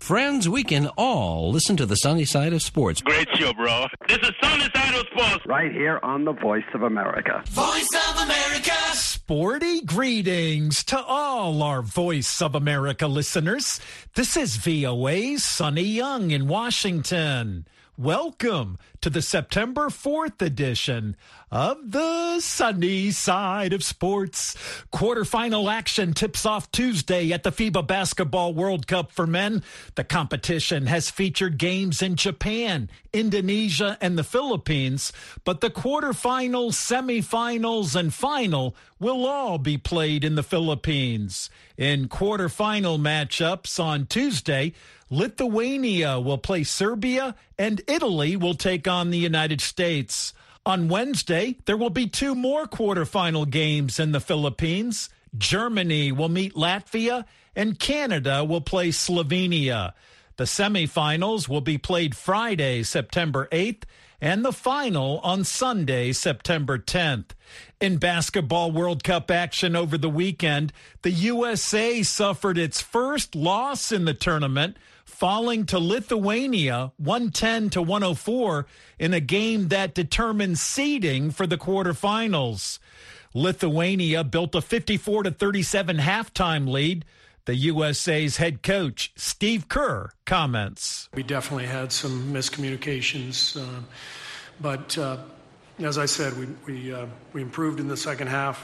friends, we can all listen to the Sunny Side of Sports. Great show, bro. This is Sunny Side of Sports. Right here on the Voice of America. Voice of America. Sporty greetings to all our Voice of America listeners. This is VOA's Sonny Young in Washington. Welcome to the September 4th edition of the Sunny Side of Sports. Quarterfinal action tips off Tuesday at the FIBA Basketball World Cup for men. The competition has featured games in Japan, Indonesia, and the Philippines, but the quarterfinals, semifinals, and final will all be played in the Philippines. In quarterfinal matchups on Tuesday, Lithuania will play Serbia, and Italy will take on the United States. On Wednesday, there will be two more quarterfinal games in the Philippines. Germany will meet Latvia, and Canada will play Slovenia. The semifinals will be played Friday, September 8th, and the final on Sunday, September 10th. In Basketball World Cup action over the weekend, the USA suffered its first loss in the tournament, falling to Lithuania 110-104 in a game that determined seeding for the quarterfinals. Lithuania built a 54-37 halftime lead. The USA's head coach, Steve Kerr, comments. We definitely had some miscommunications, but as I said, we improved in the second half.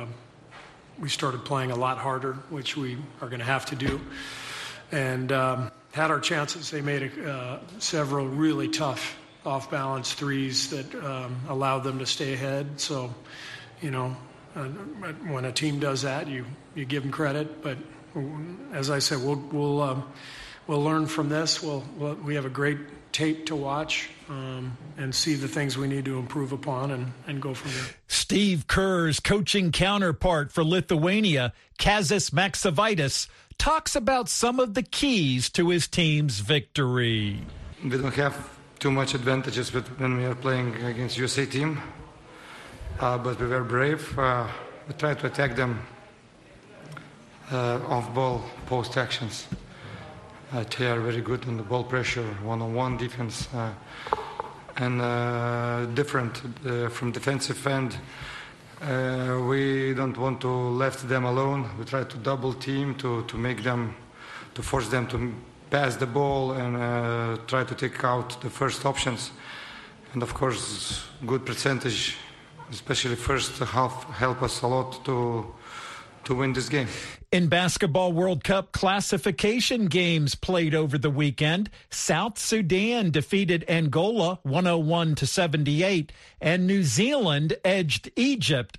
We started playing a lot harder, which we are going to have to do, and had our chances. They made several really tough off-balance threes that allowed them to stay ahead. So, you know, when a team does that, you give them credit. But as I said, we'll learn from this. We have a great tape to watch and see the things we need to improve upon and go from there. Steve Kerr's coaching counterpart for Lithuania, Kazis Maksavaitis, talks about some of the keys to his team's victory. We don't have too much advantages when we are playing against USA team, but we were brave. We tried to attack them off-ball post actions. They are very good on the ball pressure, one-on-one defense, and different from defensive end. We don't want to left them alone. We try to double team to force them to pass the ball and try to take out the first options. And of course, good percentage, especially first half, help us a lot to win this game. In Basketball World Cup classification games played over the weekend, South Sudan defeated Angola 101-78, and New Zealand edged Egypt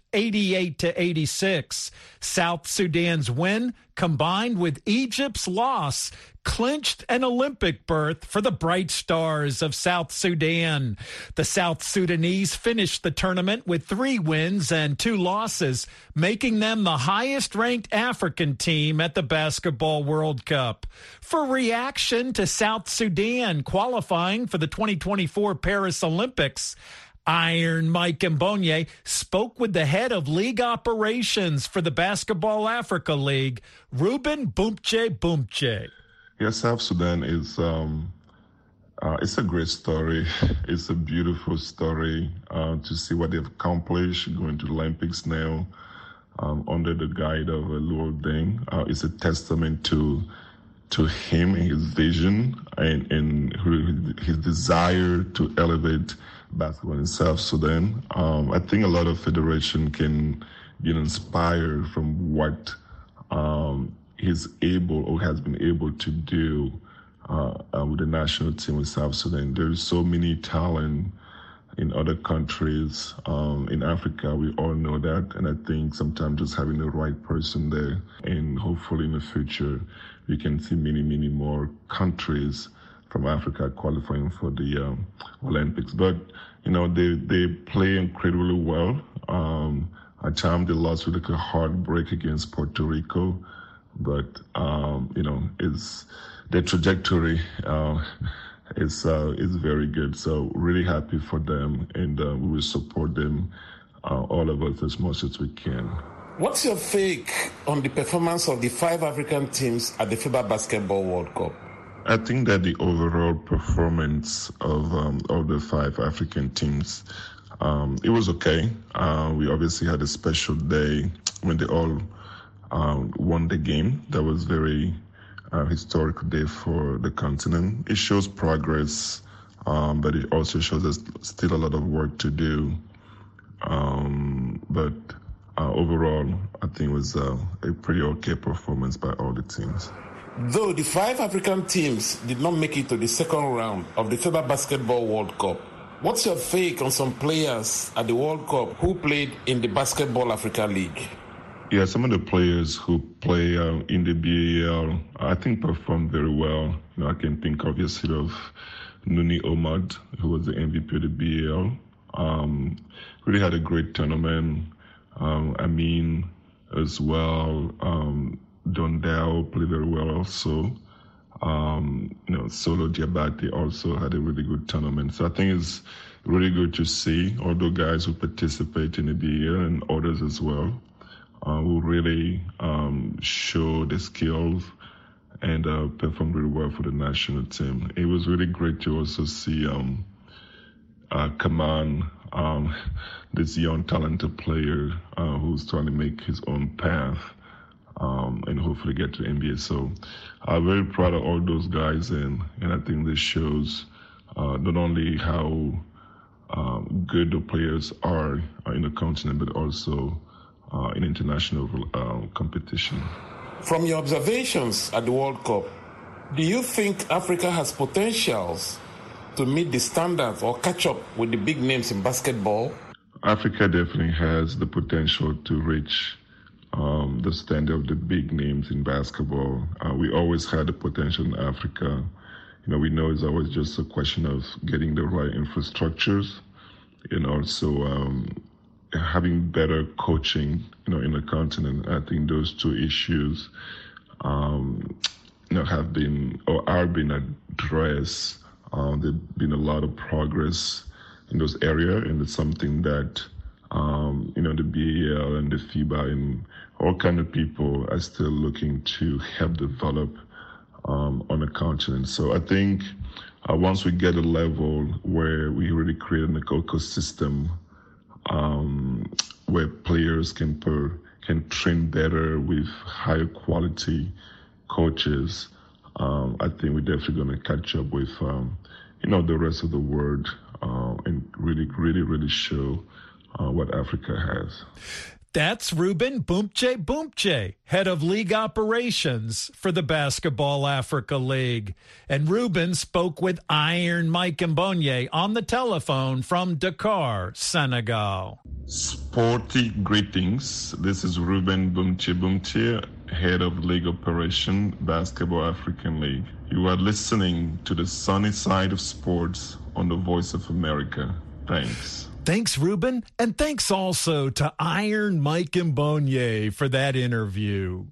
88-86. South Sudan's win, combined with Egypt's loss, clinched an Olympic berth for the Bright Stars of South Sudan. The South Sudanese finished the tournament with 3 wins and 2 losses, making them the highest-ranked African team at the Basketball World Cup. For reaction to South Sudan qualifying for the 2024 Paris Olympics, Iron Mike Mbonye spoke with the head of league operations for the Basketball Africa League, Ruben Bumche. Yes, South Sudan is it's a great story. It's a beautiful story to see what they've accomplished going to the Olympics now under the guide of Luol Deng. It's a testament to him and his vision and his desire to elevate basketball in South Sudan. I think a lot of federation can get inspired from what he's able or has been able to do with the national team with South Sudan. There's so many talent in other countries. In Africa, we all know that. And I think sometimes just having the right person there, and hopefully in the future, we can see many, many more countries from Africa qualifying for the Olympics. But, you know, they play incredibly well. At times they lost with a heartbreak against Puerto Rico. But, you know, their trajectory is very good. So really happy for them, and we will support them, all of us, as much as we can. What's your take on the performance of the 5 African teams at the FIBA Basketball World Cup? I think that the overall performance of the 5 African teams, it was okay. We obviously had a special day when they all won the game. That was very historic day for the continent. It shows progress, but it also shows there's still a lot of work to do. But overall, I think it was a pretty okay performance by all the teams. Though the 5 African teams did not make it to the second round of the FIBA Basketball World Cup, what's your take on some players at the World Cup who played in the Basketball Africa League? Yeah, some of the players who play in the BAL, I think, performed very well. I can think obviously of Nuni Omad, who was the MVP of the BAL. Really had a great tournament. Amin as well. Dondao played very well also. Solo Diabate also had a really good tournament. So I think it's really good to see all the guys who participate in the BAL and others as well, who really show the skills and perform really well for the national team. It was really great to also see Kaman, this young talented player who's trying to make his own path and hopefully get to the NBA. So I'm very proud of all those guys, and I think this shows not only how good the players are in the continent, but also in international competition. From your observations at the World Cup, do you think Africa has potentials to meet the standards or catch up with the big names in basketball? Africa definitely has the potential to reach the standard of the big names in basketball. We always had the potential in Africa. We know it's always just a question of getting the right infrastructures and also having better coaching, in the continent. I think those two issues, have been or are being addressed. There's been a lot of progress in those areas, and it's something that, the BAL and the FIBA and all kind of people are still looking to help develop on the continent. So I think once we get a level where we really create an ecosystem where players can train better with higher quality coaches, I think we're definitely going to catch up with the rest of the world and really show what Africa has. That's Ruben Bumpje, head of league operations for the Basketball Africa League. And Ruben spoke with Iron Mike Mbonye on the telephone from Dakar, Senegal. Sporty greetings. This is Ruben Bumpje, head of league operation, Basketball African League. You are listening to the sunny side of sports on the Voice of America. Thanks. Thanks, Ruben, and thanks also to Iron Mike Mbonye for that interview.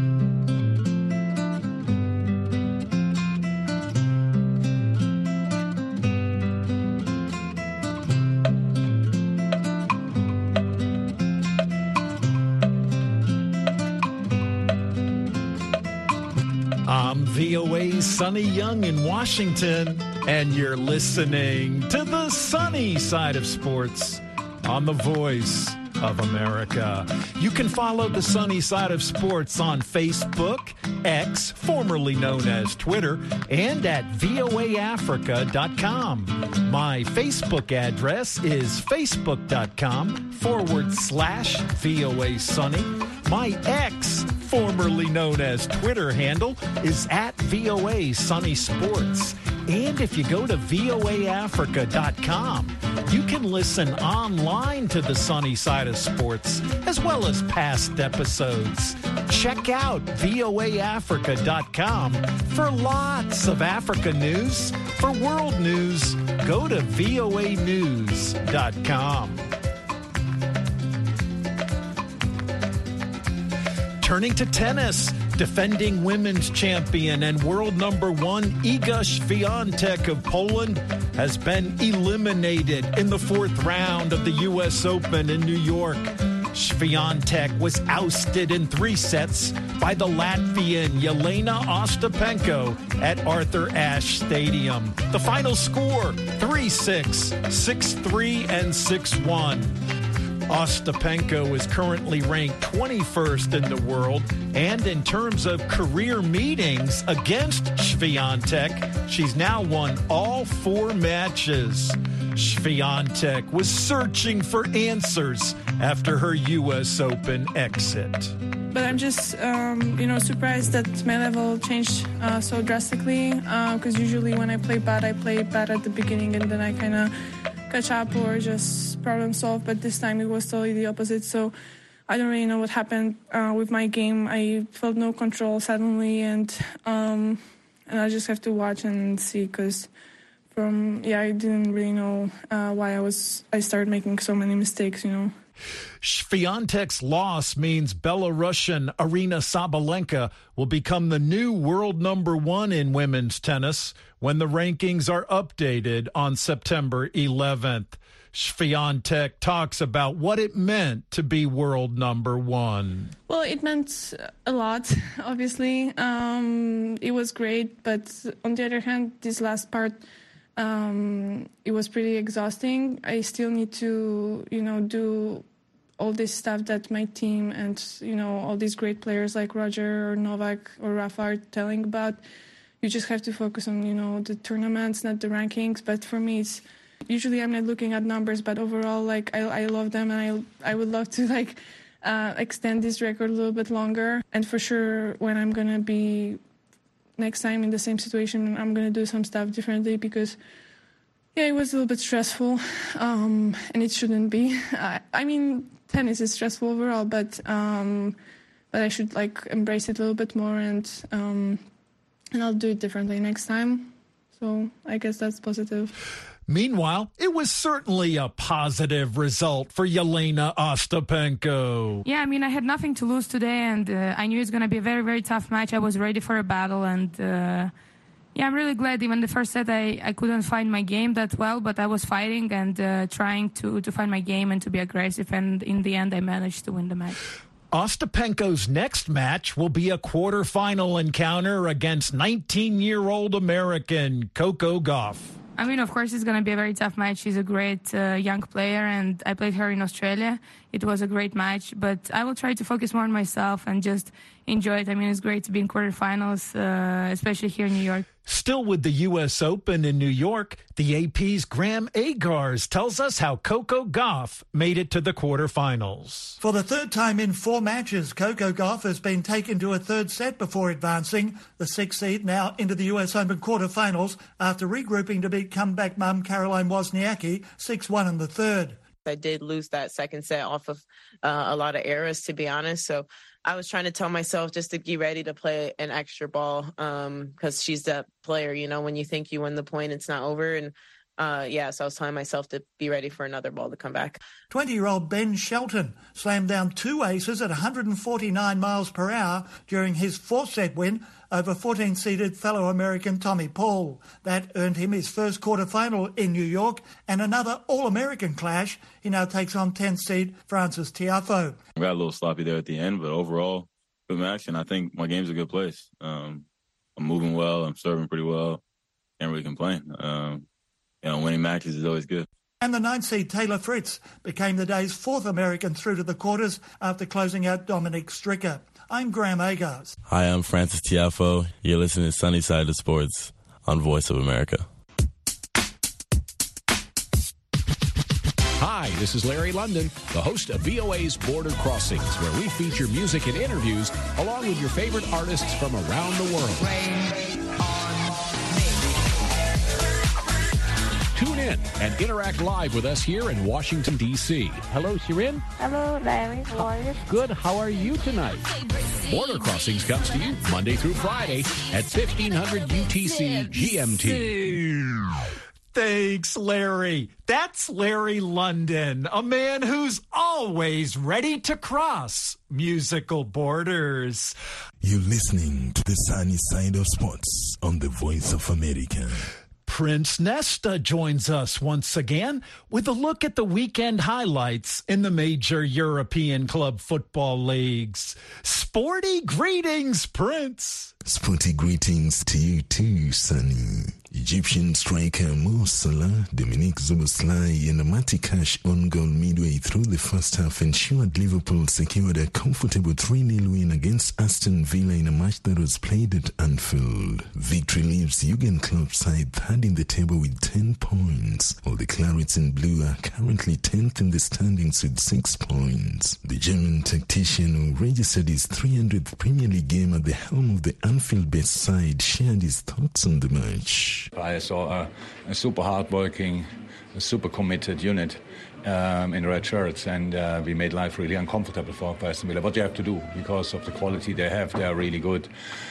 I'm VOA's Sonny Young in Washington, and you're listening to the sunny side of sports on the Voice of America. You can follow the sunny side of sports on Facebook, X, formerly known as Twitter, and at voaafrica.com. My Facebook address is facebook.com/VOA Sunny. My X, formerly known as Twitter handle, is at VOA Sunny Sports. And if you go to voaafrica.com, you can listen online to the sunny side of sports, as well as past episodes. Check out voaafrica.com for lots of Africa news. For world news, go to voanews.com. Turning to tennis, defending women's champion and world number 1 Iga Świątek of Poland has been eliminated in the 4th round of the U.S. Open in New York. Swiatek was ousted in 3 sets by the Latvian Jelena Ostapenko at Arthur Ashe Stadium. The final score, 3-6, 6-3, and 6-1. Ostapenko is currently ranked 21st in the world, and in terms of career meetings against Swiatek, she's now won all 4 matches. Swiatek was searching for answers after her U.S. Open exit. But I'm just, surprised that my level changed so drastically, because usually when I play bad at the beginning, and then I kind of catch up or just problem solve, but this time it was totally the opposite. So I don't really know what happened with my game. I felt no control suddenly, and I just have to watch and see, because I didn't really know why I started making so many mistakes, Swiatek's loss means Belarusian Aryna Sabalenka will become the new world number 1 in women's tennis when the rankings are updated on September 11th. Swiatek talks about what it meant to be world number 1. Well, it meant a lot, obviously. It was great, but on the other hand, this last part, it was pretty exhausting. I still need to, do all this stuff that my team and, all these great players like Roger or Novak or Rafa are telling about. You just have to focus on, the tournaments, not the rankings. But for me, it's usually I'm not looking at numbers, but overall, I love them, and I would love to, extend this record a little bit longer. And for sure, when I'm going to be next time in the same situation, I'm going to do some stuff differently, because it was a little bit stressful, and it shouldn't be. Tennis is stressful overall, but I should embrace it a little bit more, and I'll do it differently next time. So I guess that's positive. Meanwhile, it was certainly a positive result for Jelena Ostapenko. Yeah, I had nothing to lose today, and I knew it's going to be a very, very tough match. I was ready for a battle, and I'm really glad. Even the first set, I couldn't find my game that well, but I was fighting and trying to find my game and to be aggressive, and in the end, I managed to win the match. Ostapenko's next match will be a quarterfinal encounter against 19-year-old American Coco Gauff. Of course, it's going to be a very tough match. She's a great young player, and I played her in Australia. It was a great match, but I will try to focus more on myself and just enjoy it. It's great to be in quarterfinals, especially here in New York. Still with the U.S. Open in New York, the AP's Graham Agars tells us how Coco Gauff made it to the quarterfinals. For the third time in 4 matches, Coco Gauff has been taken to a third set before advancing. The 6th seed now into the U.S. Open quarterfinals after regrouping to beat comeback mum Caroline Wozniacki 6-1 in the third. I did lose that second set off of a lot of errors, to be honest. So I was trying to tell myself just to be ready to play an extra ball, because she's that player, when you think you win the point, it's not over. And so I was telling myself to be ready for another ball to come back. 20-year-old Ben Shelton slammed down 2 aces at 149 miles per hour during his 4th-set win over 14-seeded fellow American Tommy Paul. That earned him his first quarterfinal in New York and another All-American clash. He now takes on 10th-seed Frances Tiafoe. I got a little sloppy there at the end, but overall, good match, and I think my game's a good place. I'm moving well. I'm serving pretty well. Can't really complain. Winning matches is always good. And the 9th seed Taylor Fritz became the day's 4th American through to the quarters after closing out Dominic Stricker. I'm Graham Agars. Hi, I'm Frances Tiafoe. You're listening to Sunny Side of Sports on Voice of America. Hi, this is Larry London, the host of VOA's Border Crossings, where we feature music and interviews along with your favorite artists from around the world. Tune in and interact live with us here in Washington, D.C. Hello, Shirin. Hello, Larry. How are you? Good. How are you tonight? Border Crossings comes to you Monday through Friday at 1500 UTC GMT. Thanks, Larry. That's Larry London, a man who's always ready to cross musical borders. You're listening to the Sunny Side of Sports on the Voice of America. Prince Nesta joins us once again with a look at the weekend highlights in the major European club football leagues. Sporty greetings, Prince. Sporty greetings to you too, Sonny. Egyptian striker Mo Salah, Dominic Szoboszlai and Amati Cash on goal midway through the first half ensured Liverpool secured a comfortable 3-0 win against Aston Villa in a match that was played at Anfield. Victory leaves Jurgen Klopp's side third in the table with 10 points, while the Clarets in Blue are currently 10th in the standings with 6 points. The German tactician who registered his 300th Premier League game at the helm of the Anfield-based side shared his thoughts on the match. I saw a super hard-working, super committed unit in red shirts, and we made life really uncomfortable for Aston Villa. What you have to do, because of the quality they have, they are really good.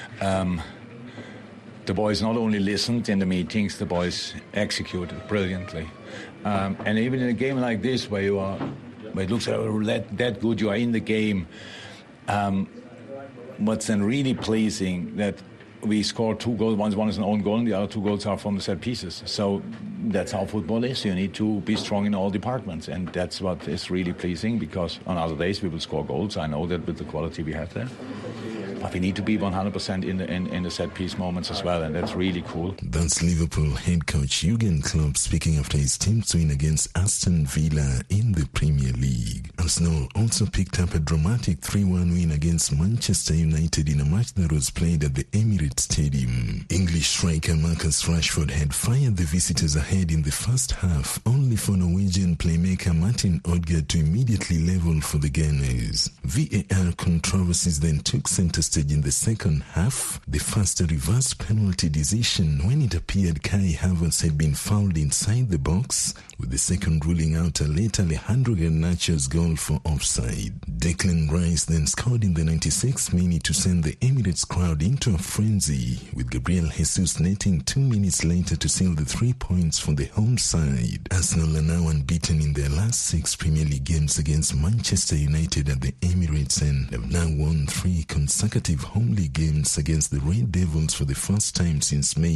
The boys not only listened in the meetings, the boys executed brilliantly. And even in a game like this, where it looks that good, you are in the game. What's then really pleasing that we scored 2 goals. One is an own goal, and the other 2 goals are from the set pieces. So that's how football is. You need to be strong in all departments, and that's what is really pleasing, because on other days we will score goals. I know that with the quality we have there. But we need to be 100% in the set-piece moments as well, and that's really cool. That's Liverpool head coach Jurgen Klopp speaking after his team's win against Aston Villa in the Premier League. Arsenal also picked up a dramatic 3-1 win against Manchester United in a match that was played at the Emirates Stadium. English striker Marcus Rashford had fired the visitors ahead in the first half, only for Norwegian playmaker Martin Odegaard to immediately level for the Gunners. VAR controversies then took centre stage in the second half. The first a reverse penalty decision when it appeared Kai Havertz had been fouled inside the box, with the second ruling out a late Alejandro Garnacho's goal for offside. Declan Rice then scored in the 96th minute to send the Emirates crowd into a frenzy, with Gabriel Jesus netting 2 minutes later to seal the 3 points for the home side. Arsenal are now unbeaten in their last 6 Premier League games against Manchester United at the Emirates and have now won 3 consecutive home league games against the Red Devils for the first time since May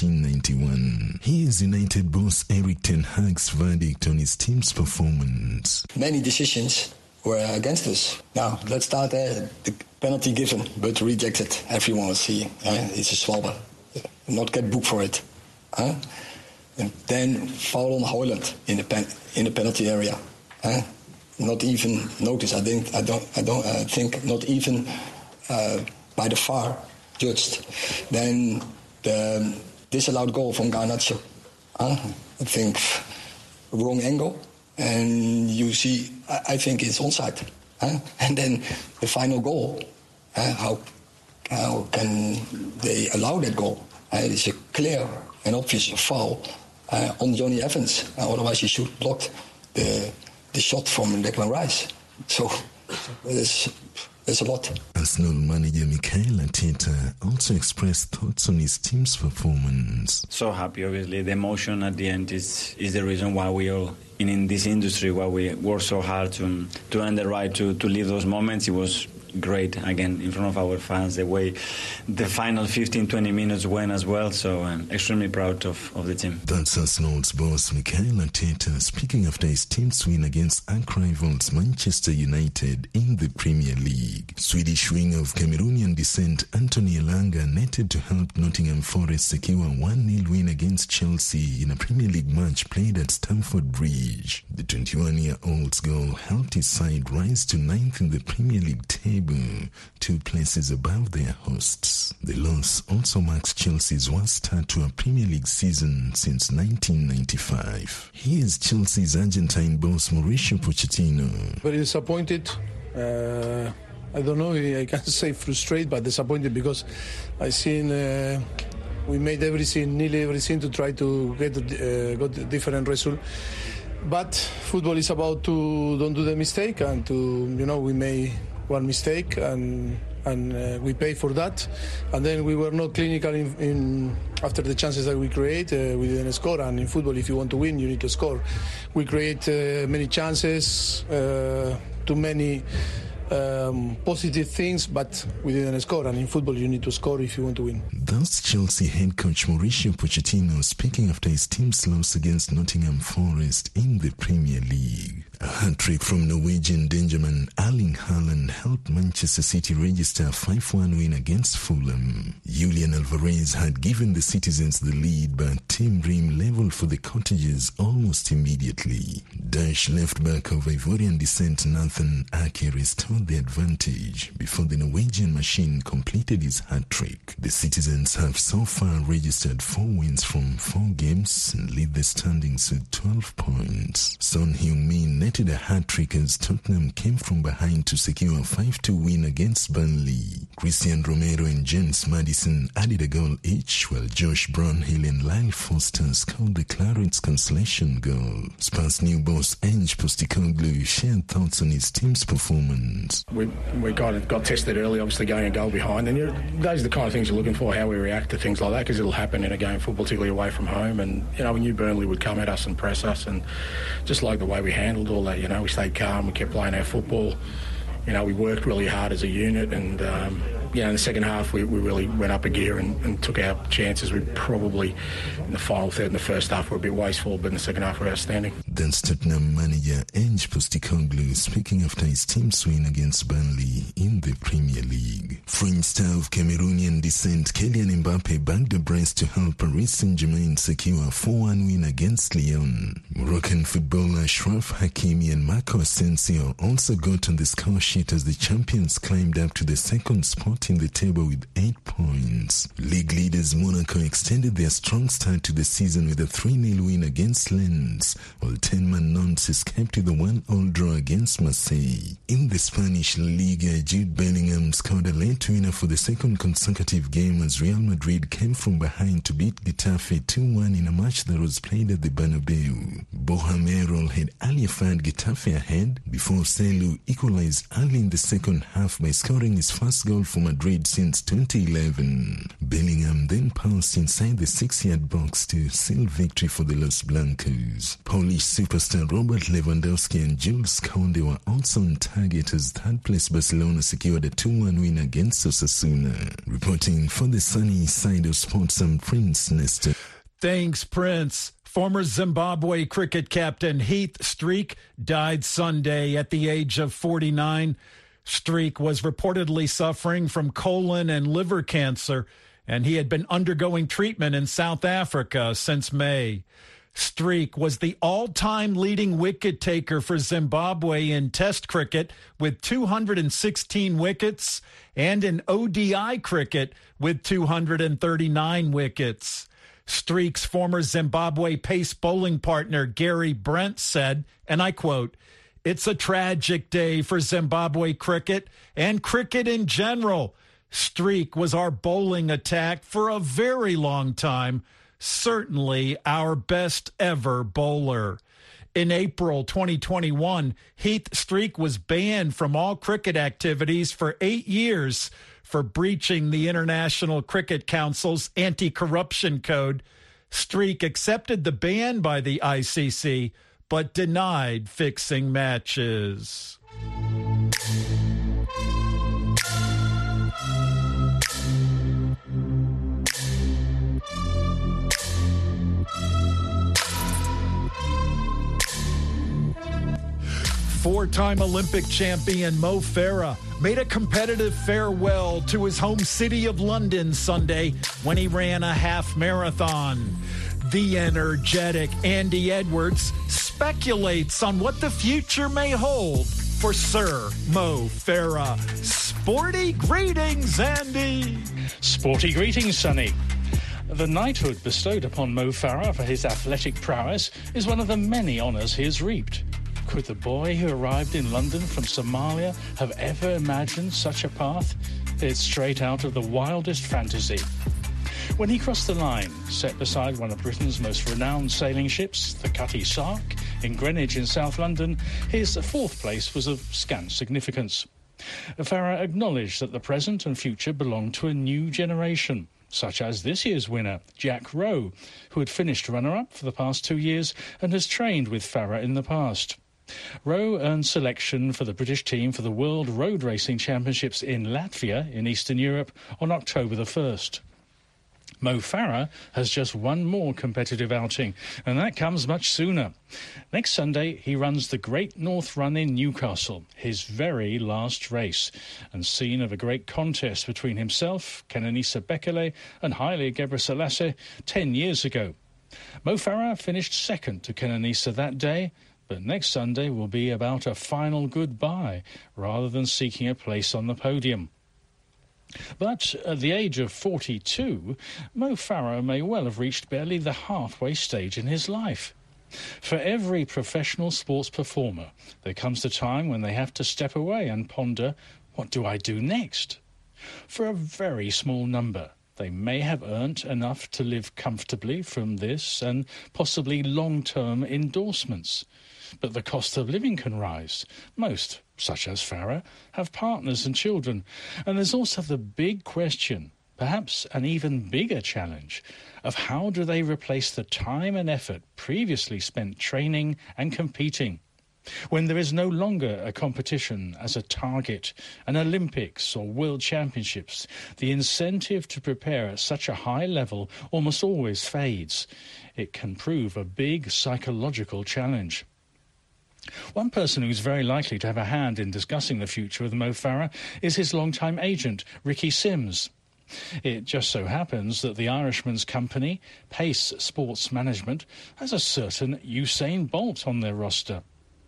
1991. Here's United boss Erik ten Hag's verdict on his team's performance. Many decisions were against us. Now, let's start there. The penalty given, but rejected. Everyone will see. It's a swabber. Not get booked for it. And then foul on Haaland in the penalty area. Not even noticed. I don't think not even by the VAR judged. Then the disallowed goal from Garnacho. I think wrong angle, and you see, I think it's onside. And then the final goal, how can they allow that goal? It's a clear and obvious foul on Johnny Evans. Otherwise, he should block the shot from Declan Rice. So there's a lot. Arsenal manager Mikel Arteta also expressed thoughts on his team's performance. So happy, obviously. The emotion at the end is the reason why we all in this industry, why we work so hard to earn the right to live those moments. It was great, again, in front of our fans, the way the final 15-20 minutes went as well. So I'm extremely proud of the team. That's Arsenal's boss Mikel Arteta speaking after his team's win against arch rivals Manchester United in the Premier League. Swedish winger of Cameroonian descent Anthony Elanga netted to help Nottingham Forest secure a 1-0 win against Chelsea in a Premier League match played at Stamford Bridge. The 21-year-old's goal helped his side rise to 9th in the Premier League table, 2 places above their hosts. The loss also marks Chelsea's worst start to a Premier League season since 1995. Here's Chelsea's Argentine boss Mauricio Pochettino. Very disappointed. I don't know if I can say frustrated, but disappointed because I seen we made nearly everything to try to get a different result. But football is about to don't do the mistake, and we made one mistake and we pay for that. And then we were not clinical in after the chances that we create. We didn't score, and in football, if you want to win, you need to score. We create many chances, too many positive things, but we didn't score. And in football, you need to score if you want to win. That's Chelsea head coach Mauricio Pochettino speaking after his team's loss against Nottingham Forest in the Premier League. A hat-trick from Norwegian dangerman Erling Haaland helped Manchester City register a 5-1 win against Fulham. Julian Alvarez had given the citizens the lead, but Tim Ream leveled for the Cottagers almost immediately. Dutch left-back of Ivorian descent Nathan Ake restored the advantage before the Norwegian machine completed his hat-trick. The citizens have so far registered 4 wins from 4 games and lead the standings with 12 points. Son Heung-min netted a hat-trick as Tottenham came from behind to secure a 5-2 win against Burnley. Christian Romero and James Maddison added a goal each, while Josh Brownhill and Lyle Foster scored the Clarets consolation goal. Spurs new boss Ange Postecoglou shared thoughts on his team's performance. We got tested early, obviously going a goal behind, and those are the kind of things you're looking for, how we react to things like that, because it'll happen in a game of football, particularly away from home. And we knew Burnley would come at us and press us, and just like the way we handled all that, we stayed calm, we kept playing our football. We worked really hard as a unit, and in the second half we really went up a gear and took our chances. We probably, in the final third in the first half, were a bit wasteful, but in the second half were outstanding. That's Tottenham manager Ange Postecoglou speaking after his team's win against Burnley in the Premier League. French star of Cameroonian descent Kylian Mbappe bagged a brace to help Paris Saint-Germain secure a 4-1 win against Lyon. Moroccan footballer Achraf Hakimi and Marco Asensio also got on the score sheet as the champions climbed up to the second spot in the table with 8 points. League leaders Monaco extended their strong start to the season with a 3-0 win against Lens, while 10-man Nantes escaped with a 1-1 draw against Marseille. In the Spanish Liga, Jude Bellingham scored a late winner for the second consecutive game as Real Madrid came from behind to beat Getafe 2-1 in a match that was played at the Bernabeu. Boham Errol had earlier fired Getafe ahead before Selu equalized early in the second half by scoring his first goal for Madrid since 2011. Bellingham then pounced inside the 6-yard box to seal victory for the Los Blancos. Polish superstar Robert Lewandowski and Jules Koundé were also on target as third-place Barcelona secured a 2-1 win against Osasuna. Reporting for the sunny side of sports, I'm Prince Nestor. Thanks, Prince. Former Zimbabwe cricket captain Heath Streak died Sunday at the age of 49. Streak was reportedly suffering from colon and liver cancer, and he had been undergoing treatment in South Africa since May. Streak was the all-time leading wicket taker for Zimbabwe in Test cricket with 216 wickets and in ODI cricket with 239 wickets. Streak's former Zimbabwe pace bowling partner Gary Brent said, and I quote, "It's a tragic day for Zimbabwe cricket and cricket in general. Streak was our bowling attack for a very long time, certainly our best ever bowler." In April 2021, Heath Streak was banned from all cricket activities for 8 years for breaching the International Cricket Council's anti-corruption code. Streak accepted the ban by the ICC, but denied fixing matches. Four-time Olympic champion Mo Farah made a competitive farewell to his home city of London Sunday when he ran a half marathon. The energetic Andy Edwards speculates on what the future may hold for Sir Mo Farah. Sporty greetings, Andy. Sporty greetings, Sonny. The knighthood bestowed upon Mo Farah for his athletic prowess is one of the many honours he has reaped. Could the boy who arrived in London from Somalia have ever imagined such a path? It's straight out of the wildest fantasy. When he crossed the line, set beside one of Britain's most renowned sailing ships, the Cutty Sark, in Greenwich in South London, his fourth place was of scant significance. Farah acknowledged that the present and future belonged to a new generation, such as this year's winner, Jack Rowe, who had finished runner-up for the past 2 years and has trained with Farah in the past. Rowe earned selection for the British team for the World Road Racing Championships in Latvia in Eastern Europe on October the 1st. Mo Farah has just one more competitive outing, and that comes much sooner. Next Sunday, he runs the Great North Run in Newcastle, his very last race, and scene of a great contest between himself, Kenenisa Bekele, and Haile Gebrselassie 10 years ago. Mo Farah finished second to Kenenisa that day, but next Sunday will be about a final goodbye rather than seeking a place on the podium. But at the age of 42, Mo Farah may well have reached barely the halfway stage in his life. For every professional sports performer, there comes a time when they have to step away and ponder, what do I do next? For a very small number, they may have earned enough to live comfortably from this and possibly long-term endorsements. But the cost of living can rise. Most, such as Farah, have partners and children. And there's also the big question, perhaps an even bigger challenge, of how do they replace the time and effort previously spent training and competing? When there is no longer a competition as a target, an Olympics or World Championships, the incentive to prepare at such a high level almost always fades. It can prove a big psychological challenge. One person who's very likely to have a hand in discussing the future of Mo Farah is his longtime agent, Ricky Sims. It just so happens that the Irishman's company, Pace Sports Management, has a certain Usain Bolt on their roster.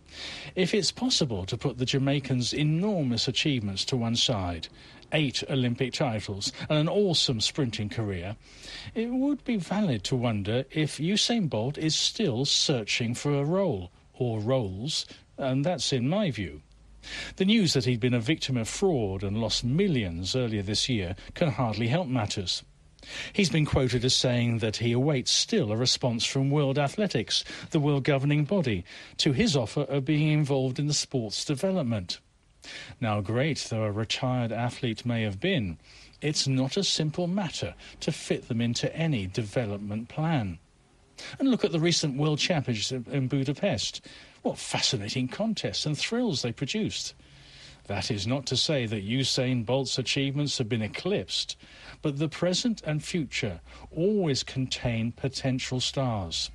If it's possible to put the Jamaican's enormous achievements to one side, 8 Olympic titles and an awesome sprinting career, it would be valid to wonder if Usain Bolt is still searching for a role, or roles, and that's in my view. The news that he'd been a victim of fraud and lost millions earlier this year can hardly help matters. He's been quoted as saying that he awaits still a response from World Athletics, the world governing body, to his offer of being involved in the sport's development. Now, great though a retired athlete may have been, it's not a simple matter to fit them into any development plan. And look at the recent World Championships in Budapest. What fascinating contests and thrills they produced. That is not to say that Usain Bolt's achievements have been eclipsed, but the present and future always contain potential stars.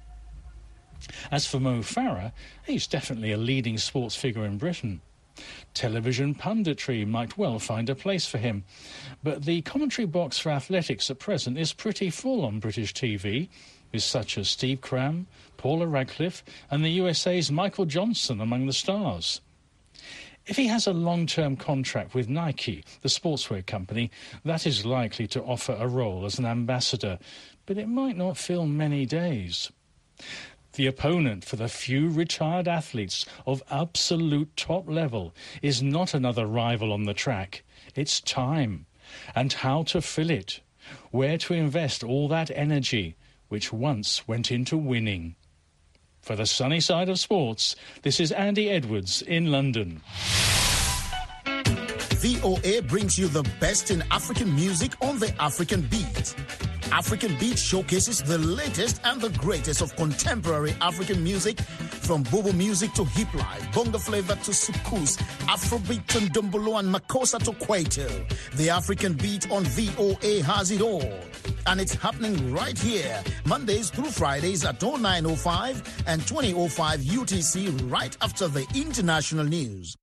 As for Mo Farah, he's definitely a leading sports figure in Britain. Television punditry might well find a place for him, but the commentary box for athletics at present is pretty full on British TV, with such as Steve Cram, Paula Radcliffe and the USA's Michael Johnson among the stars. If he has a long-term contract with Nike, the sportswear company, that is likely to offer a role as an ambassador, but it might not fill many days. The opponent for the few retired athletes of absolute top level is not another rival on the track. It's time, and how to fill it, where to invest all that energy which once went into winning. For the sunny side of sports, this is Andy Edwards in London. VOA brings you the best in African music on the African Beat. African Beat showcases the latest and the greatest of contemporary African music, from Bobo music to hip life, bongo flavor to soukous, Afrobeat to Ndombolo and Makossa to Kwaito. The African Beat on VOA has it all. And it's happening right here, Mondays through Fridays at 09:05 and 20:05 UTC, right after the international news.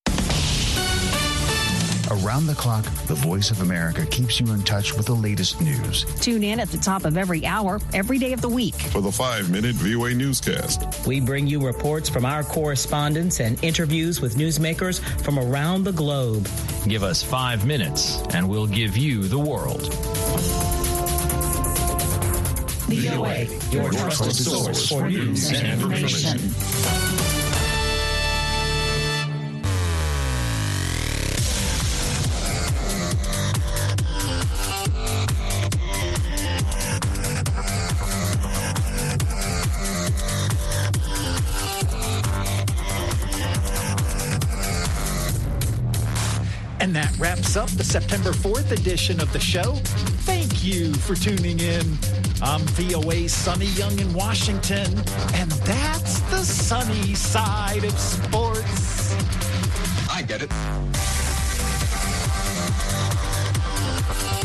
Around the clock, the Voice of America keeps you in touch with the latest news. Tune in at the top of every hour, every day of the week. For the 5-minute VOA newscast. We bring you reports from our correspondents and interviews with newsmakers from around the globe. Give us 5 minutes, and we'll give you the world. VOA, your trusted source for news and information. And that wraps up the September 4th edition of the show. Thank you for tuning in. I'm VOA's Sonny Young in Washington, and that's the sunny side of sports. I get it.